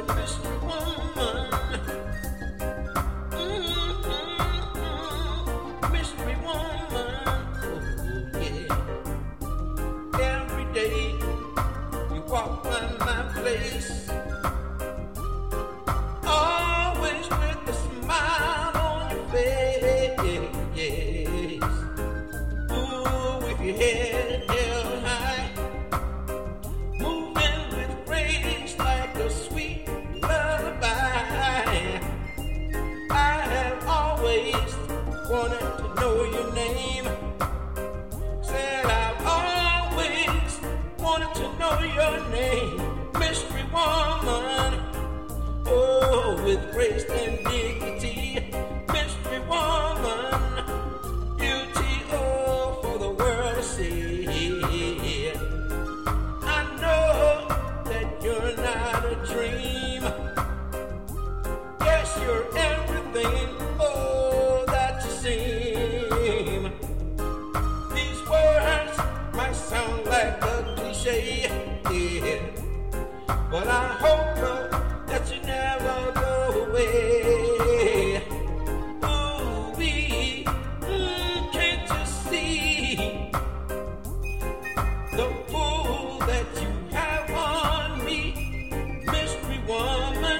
mystery woman. Mystery woman. Oh, yeah. Every day you walk by my place, always with a smile on your face. Ooh, with your head held high, moving with grace like a sweet lullaby. I have always wanted to know your name. Said I've always wanted to know your name. Mystery woman, oh, with grace and dignity. Mystery woman, beauty, oh, for the world to see. I know that you're not a dream. Yes, you're everything, oh, that you seem. These words might sound like a cliche, yeah, but I hope that you never go away. Ooh-wee, can't you see the pull that you have on me, mystery woman?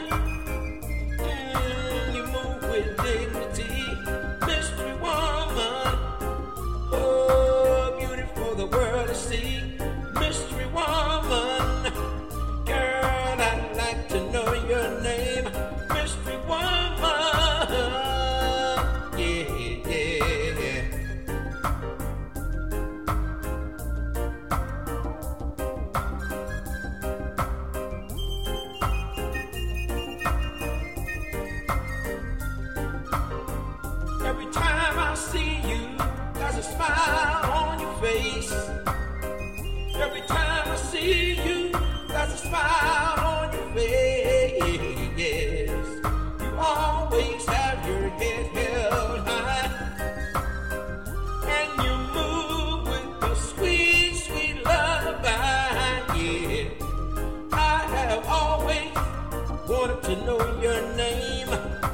You move with dignity, mystery woman. Oh, beauty for the world to see, mystery woman. Girl, I'd like to know your name, mystery woman. Yeah, yeah. Every time I see you, there's a smile on your face. Every time I see you, there's a smile on your face. You always have your head held high, and you move with a sweet, sweet lullaby. Yeah, I have always wanted to know your name.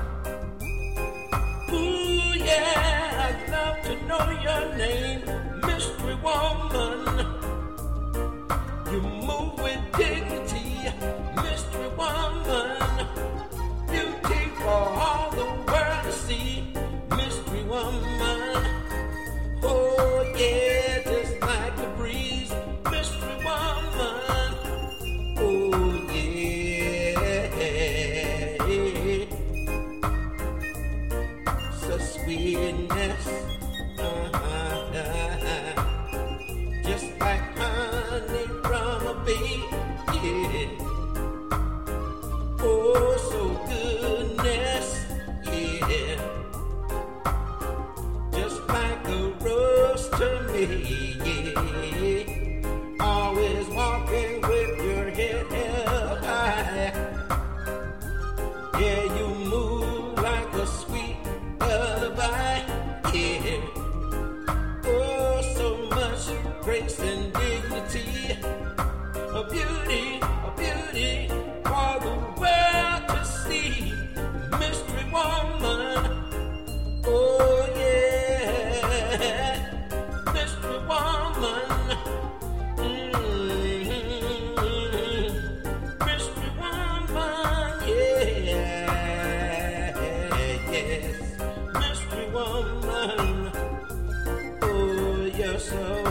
Ooh, yeah, I'd love to know your name, mystery woman. You move with dignity, mystery woman. Beauty for all the world to see, mystery woman. Oh yeah, just like the breeze, mystery woman. Oh yeah, so sweetness, just like honey from a bee, yeah. Oh, so goodness, yeah. Just like a rose to me, yeah. Always walking with your head held high. Yeah, you move like a sweet lullaby, yeah. Oh, so much grace and dignity, a beauty for the world to see, mystery woman. Oh yeah, mystery woman. Mystery woman, yeah, yes, mystery woman. Oh, you're so